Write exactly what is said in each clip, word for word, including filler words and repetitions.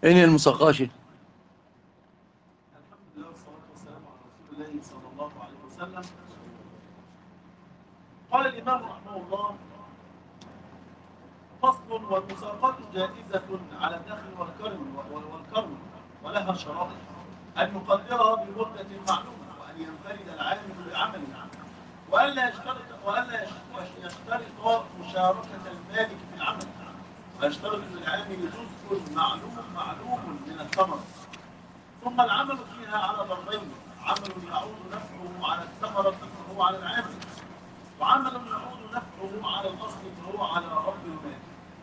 إني المسقاشي. الحمد لله والصلاة والسلام على رسول الله صلى الله عليه وسلم. قال الإمام رحمه الله: فصل: والمساقات جائزة على الدخل والكرم والكرم ولها شرائط، أن يقدرها بمدة معلومة، وأن ينفرد العامل بعمله، وألا يشترط وألا يشترط مشاركة المالك في العمل، ويشترط للعامل جزء معلوم معلوم من الثمرة. ثم العمل فيها على ضربين: عمل يعود نفعه على الثمرة فهو على العامل، وعمل يعود نفعه على الأصل فهو على رب المال.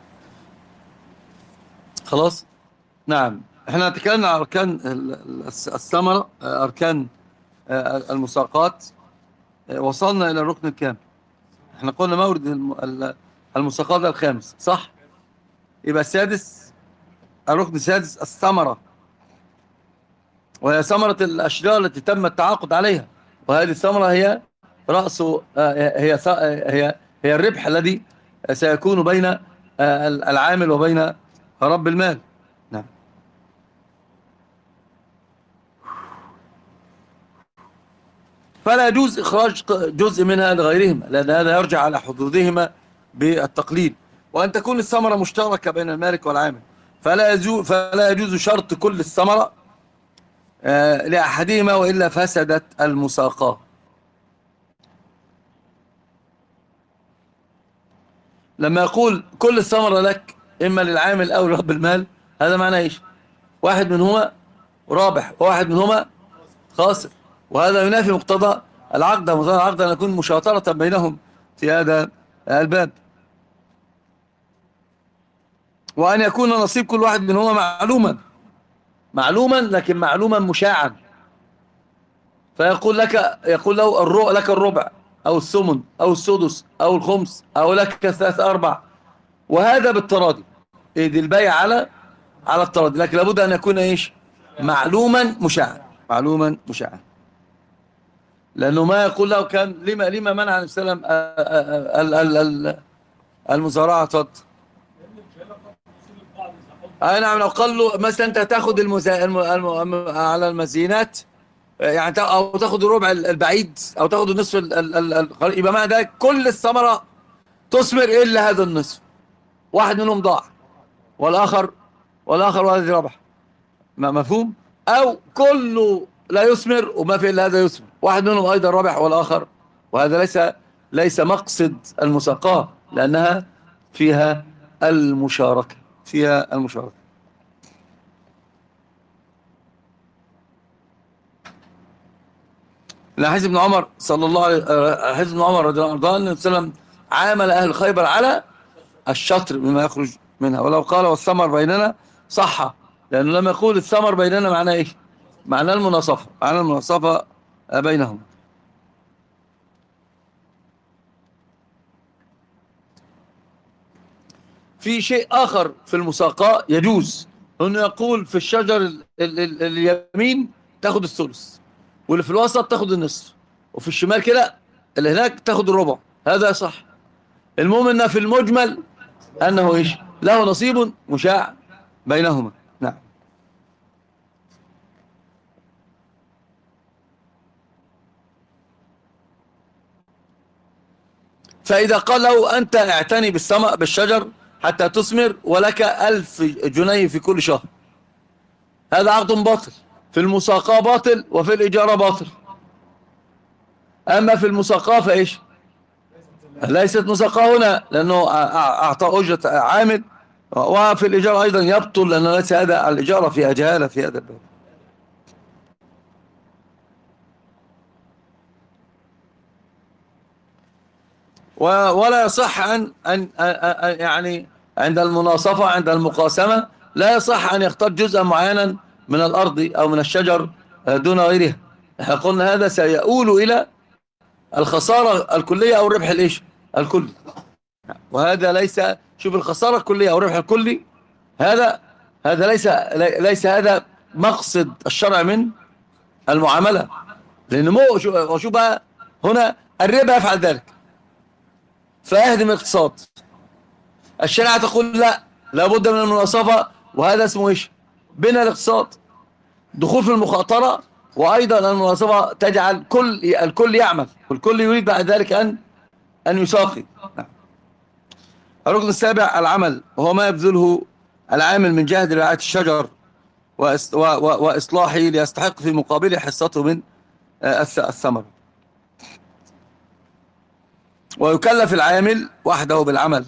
خلاص. نعم، احنا تكلمنا عن أركان ال- ال- الثمرة، أركان المساقات. وصلنا إلى الركن الكام؟ احنا قلنا مورد الم- ال- المساقات الخامس، صح؟ يبقى السادس، الركن السادس الثمرة، وهي ثمرة الأشجار التي تم التعاقد عليها. وهذه الثمرة هي رأس، هي هي هي الربح الذي سيكون بين العامل وبين رب المال. نعم. فلا يجوز إخراج جزء منها لغيرهما، لأن هذا يرجع على حدودهما بالتقليد، وأن تكون الثمرة مشتركة بين المالك والعامل، فلا يجوز فلا يجوز شرط كل الثمرة لأحدهما، وإلا فسدت المساقات. لما يقول كل الثمرة لك، إما للعامل أو لرب المال، هذا معناه إيش؟ واحد منهما رابح وواحد منهما خاسر، وهذا ينافي مقتضى العقد. مقتضى العقد أن يكون مشاطرة بينهم في هذا الباب، وأن يكون نصيب كل واحد منهما معلوما معلوما لكن معلوما مشاعا. فيقول لك، يقول له الربع لك، الربع أو الثمن أو السدس أو الخمس، أو لك ثلاث أربع، وهذا بالتراضي. إيه دي البيع على على التراضي، لكن لابد أن يكون إيش؟ معلوما مشاعا، معلوما مشاعا. لأنه ما يقول له كان لما لما منع النبي صلى الله عليه وسلم المزارعة؟ اتفضل. أي نعم، لو قال له مثلا أنت تاخد المزا... الم... الم... على المزينات، يعني تا- أو تاخد الربع البعيد أو تاخد النصف ال... ال... ال... ال... يبقى معنى ده كل الثمرة تثمر إلا هذا النصف، واحد منهم ضاع والآخر والآخر والذي ربح. مفهوم؟ أو كله لا يثمر وما في إلا هذا يثمر، واحد منهم أيضا ربح والآخر، وهذا ليس ليس مقصد المساقاه، لأنها فيها المشاركة، فيها المشاركة. لا، حزب ابن عمر صلى الله عليه حزب ابن عمر رضي الله عنه وسلم عامل أهل خيبر على الشطر بما يخرج منها، ولو قال والثمر بيننا صح، لأنه لما يقول الثمر بيننا معناه إيه؟ معناه المناصفة، معناه المناصفة بينهم. في شيء آخر في المساقاة يجوز، أنه يقول في الشجر ال ال ال اليمين تاخد الثلث، واللي في الوسط تاخد النصف، وفي الشمال كده اللي هناك تاخد الربع، هذا صح. المهم أنه في المجمل أنه إيش؟ له نصيب مشاع بينهما. نعم. فإذا قال له أنت اعتني بالسماء بالشجر حتى تثمر ولك ألف جنيه في كل شهر، هذا عقد باطل، في المساقاة باطل وفي الإجارة باطل. أما في المساقاة فإيش؟ ليست مساقاة هنا، لأنه أعطى أجرة عامل، وفي الإجارة أيضا يبطل، لأنه ليس هذا الإجارة فيها جهالة في هذا الباب. ولا يصح أن, أن, أن يعني عند المناصفة، عند المقاسمة، لا يصح أن يختار جزءا معينا من الأرض أو من الشجر دون غيرها. احنا قلنا هذا سيؤول إلى الخسارة الكلية أو الربح الإيش الكلي، وهذا ليس. شوف، الخسارة الكلية أو الربح الكلي، هذا هذا ليس ليس هذا مقصد الشرع من المعاملة، لأن مو شو بقى هنا الربا يفعل ذلك فيهدم الاقتصاد. الشريعة تقول لا، لابد من المناصفة، وهذا اسمه ايش؟ بناء الاقتصاد، دخول في المخاطرة، وأيضا المناصفة تجعل كل الكل يعمل والكل يريد بعد ذلك أن أن يساقي. الركن السابع العمل، وهو ما يبذله العامل من جهد رعاية الشجر وإصلاحه ليستحق في مقابله حصته من الثمر. ويكلف العامل وحده بالعمل،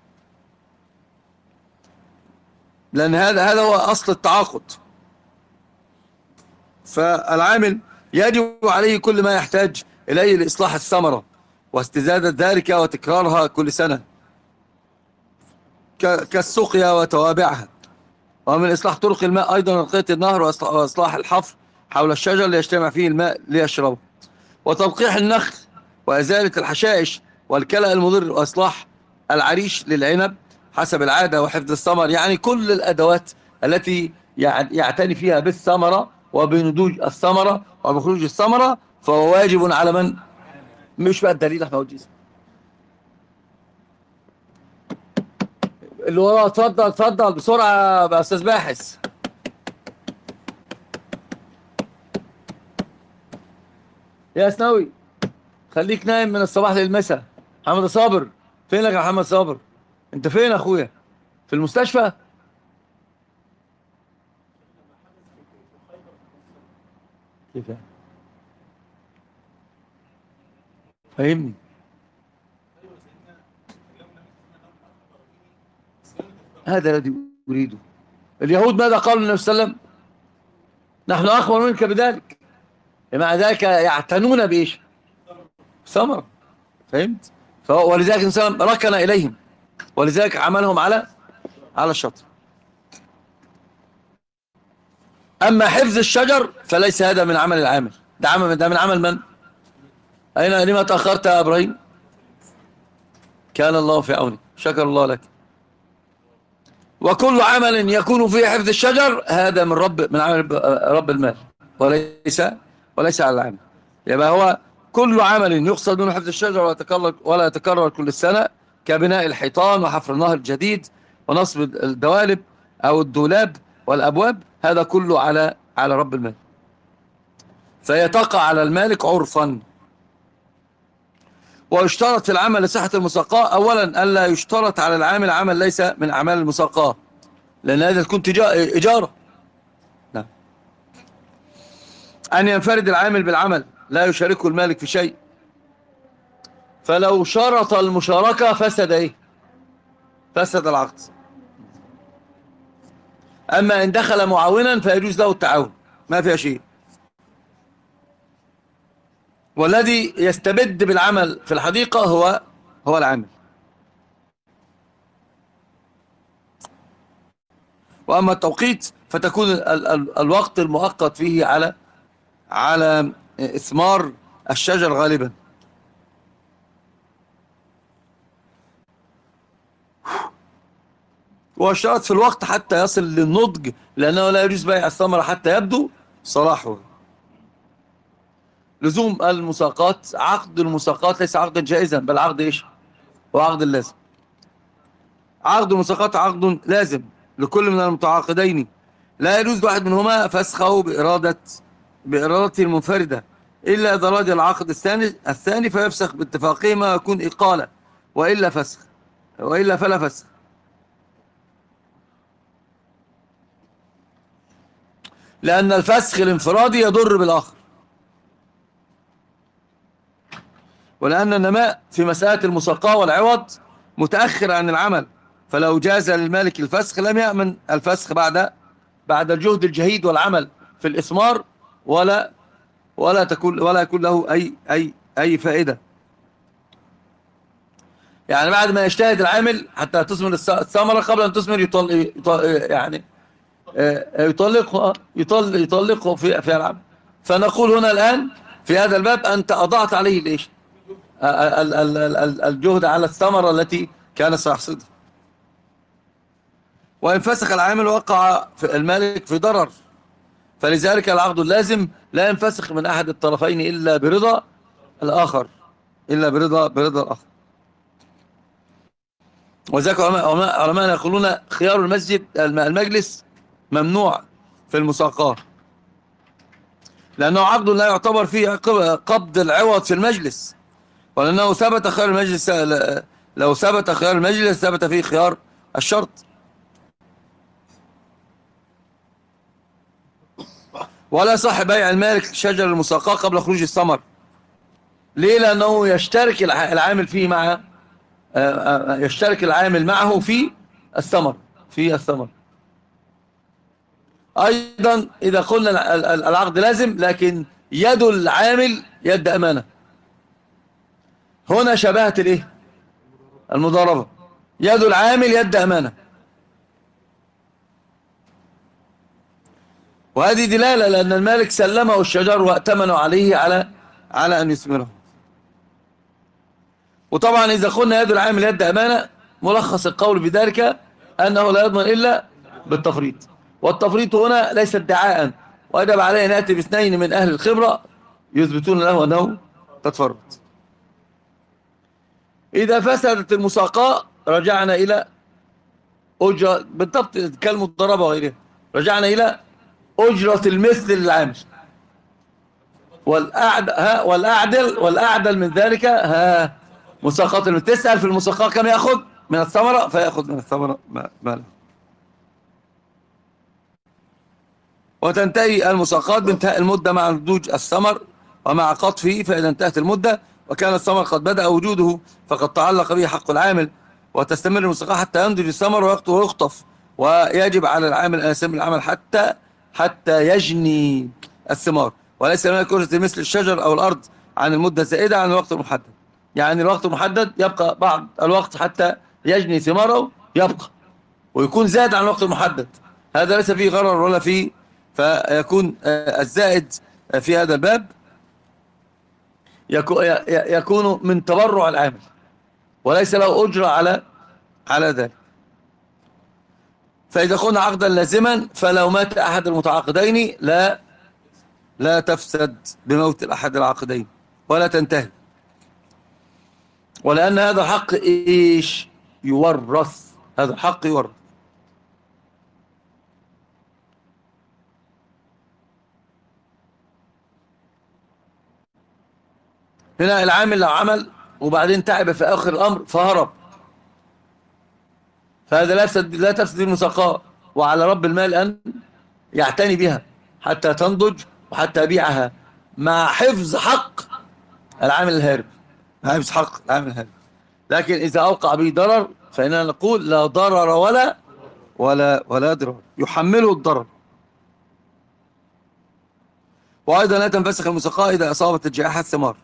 لأن هذا هذا هو أصل التعاقد. فالعامل يجب عليه كل ما يحتاج إليه لإصلاح الثمرة واستزادة ذلك وتكرارها كل سنة، كالسقيا وتوابعها، ومن إصلاح طرق الماء أيضا نقية النهر وإصلاح الحفر حول الشجر ليجتمع فيه الماء ليشربه، وتلقيح النخل وإزالة الحشائش والكلأ المضر، وإصلاح العريش للعنب حسب العادة وحفظ الثمر. يعني كل الأدوات التي يعتني فيها بالثمرة وبنضوج الثمرة وبخروج الثمرة فهو واجب على من. مش بقى الدليل احنا وجيز اللي وراه. اتفضل اتفضل بسرعة يا أستاذ باحث. يا اسنوي خليك نايم من الصباح للمساء. محمد صابر فينك يا محمد صابر؟ انت فين يا اخويا؟ في المستشفى؟ كيف يعني؟ فهمني. هذا الذي أريده. اليهود ماذا قالوا للنبي صلى الله عليه وسلم؟ نحن أخبر منك بذلك. مع ذلك يعتنون بإيش؟ ثمرة. فهمت؟ ولذلك الإنسان ركن إليهم، ولذلك عملهم على على الشطر. أما حفظ الشجر فليس هذا من عمل العامل، ده عمل ده من عمل من؟ أين لما تأخرت يا إبراهيم؟ كان الله في عونك، شكر الله لك. وكل عمل يكون فيه حفظ الشجر هذا من رب من عمل رب المال، وليس وليس على العامل. يبقى هو كل عمل يقصد منه حفظ الشجر ولا يتكرر ولا يتكرر كل السنة، كبناء الحيطان وحفر النهر الجديد ونصب الدوالب أو الدولاب والأبواب، هذا كله على على رب المال، فيتقع على المالك عرفا. ويشترط في العمل لصحة المساقاة أولا ألا يشترط على العامل عمل ليس من أعمال المساقاة، لأن هذا تكون إجارة. نعم. أن ينفرد العامل بالعمل لا يشاركه المالك في شيء، فلو شرط المشاركة فسد إيه؟ فسد العقد. أما إن دخل معاونا فيجوز له التعاون، ما فيها شيء. والذي يستبد بالعمل في الحديقة هو هو العامل. وأما التوقيت فتكون ال ال الوقت المؤقت فيه على على إثمار الشجر غالبا. واشترط في الوقت حتى يصل للنضج، لأنه لا يجوز بيع الثمرة حتى يبدو صلاحه. لزوم المساقات، عقد المساقات ليس عقدا جائزا بل عقد ايش؟ هو عقد لازم. عقد المساقات عقد لازم لكل من المتعاقدين، لا يجوز واحد منهما فسخه بإرادة بإرادته المنفردة إلا إذا راد العقد الثاني الثاني فيفسخ باتفاقهما ويكون إقالة، وإلا فسخ وإلا فلا فسخ. لأن الفسخ الانفرادي يضر بالآخر، ولأن النماء في مسألة المساقاة والعوض متأخر عن العمل، فلو جاز للمالك الفسخ لم يأمن الفسخ بعد بعد الجهد الجهيد والعمل في الإثمار، ولا ولا تكون ولا يكون له أي أي أي فائدة. يعني بعد ما يجتهد العامل حتى تثمر الثمرة قبل أن تثمر يطل يعني يطلقه يطلق يطلقه في في العمل. فنقول هنا الآن في هذا الباب أنت أضعت عليه ليش؟ الجهد على الثمرة التي كان سيحصدها. وإن فسخ العامل وقع في المالك في ضرر، فلذلك العقد اللازم لا ينفسخ من أحد الطرفين إلا برضا الآخر إلا برضا برضا الآخر. وذلك علماء يقولون خيار المسجد المجلس ممنوع في المساقاه، لأنه عقد لا يعتبر فيه قبض العوض في المجلس، ولأنه ثبت خيار المجلس. لو ثبت خيار المجلس ثبت فيه خيار الشرط. ولا صح بيع المالك شجر المساقاه قبل خروج الثمر. ليه؟ لأنه يشترك العامل فيه مع يشترك العامل معه في الثمر في الثمر. أيضا إذا قلنا العقد لازم لكن يد العامل يد أمانة، هنا شبهت الايه؟ المضاربة. يد العامل يد أمانة، وهذه دلالة لأن المالك سلمه الشجر وأتمنوا عليه على على أن يثمره. وطبعا إذا قلنا يد العامل يد أمانة، ملخص القول بذلك أنه لا يضمن إلا بالتفريط، والتفريط هنا ليس ادعاء، ويجب عليه أن يأتي باثنين من أهل الخبرة يثبتون له أنه تتفرط. إذا فسدت المساقاة رجعنا إلى أجرة، بالضبط كالمضاربة وغيرها، رجعنا إلى أجرة المثل للعامل. والأعدل ها والأعدل والأعدل من ذلك ها مساقات المثل. تسأل في المساقاة كم يأخذ من الثمرة، فيأخذ من الثمرة ما له. وتنتهي المساقات بانتهاء المدة مع نضوج الثمر ومع قطفه، فإذا انتهت المدة وكان الثمر قد بدأ وجوده فقد تعلق به حق العامل، وتستمر المساقاة حتى ينضج الثمر ويقطف ويخطف، ويجب على العامل أن يستمر العمل حتى حتى يجني الثمار، وليس هناك أجرة مثل الشجر أو الأرض عن المدة الزائدة عن الوقت المحدد. يعني الوقت المحدد يبقى بعض الوقت حتى يجني ثماره يبقى، ويكون زاد عن الوقت المحدد، هذا ليس فيه غرر ولا فيه. فيكون الزائد في هذا الباب يكون من تبرع العامل وليس له أجرة على على ذلك. فإذا قلنا عقدا لازما، فلو مات أحد المتعاقدين لا لا تفسد بموت الأحد العاقدين ولا تنتهي، ولأن هذا الحق إيش؟ يورث. هذا الحق يورث. هنا العامل لو عمل وبعدين تعب في آخر الأمر فهرب، فهذا لا تفسد لا تفسد المساقاة، وعلى رب المال أن يعتني بها حتى تنضج وحتى يبيعها مع حفظ حق العامل الهارب، مع حفظ حق العامل الهارب. لكن إذا أوقع به ضرر فإننا نقول لا ضرر ولا ولا ولا ضرر، يحمله الضرر. وأيضا لا تنفسخ المساقاة إذا أصابت الجائحة الثمار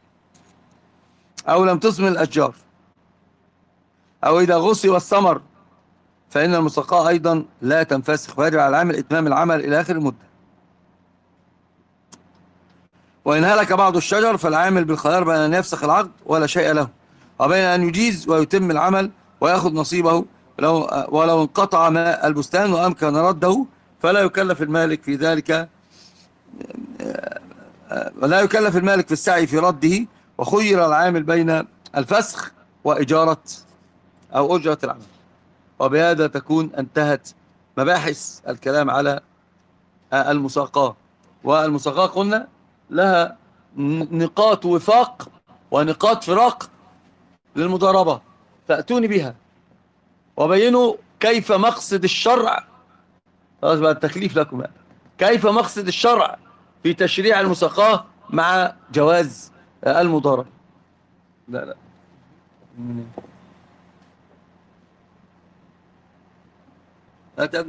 أو لم تثمر الأشجار أو إذا غصب الثمر، فإن المساقاة أيضا لا تنفسخ، ويجب على العامل إتمام العمل إلى آخر المدة. وإن هلك بعض الشجر فالعامل بالخيار بين أن يفسخ العقد ولا شيء له، وبين أن يجيز ويتم العمل ويأخذ نصيبه ولو, ولو انقطع ماء البستان وأمكن رده فلا يكلف المالك في ذلك، ولا يكلف المالك في السعي في رده. وخير العامل بين الفسخ وإجارة أو أجرة العمل. وبهذا تكون انتهت مباحث الكلام على المساقاة. والمساقاة قلنا لها نقاط وفاق ونقاط فراق للمضاربة، فأتوني بها وبينوا كيف مقصد الشرع. خلاص بقى التكليف لكم بقى. كيف مقصد الشرع في تشريع المساقاة مع جواز المضاربة. لا لا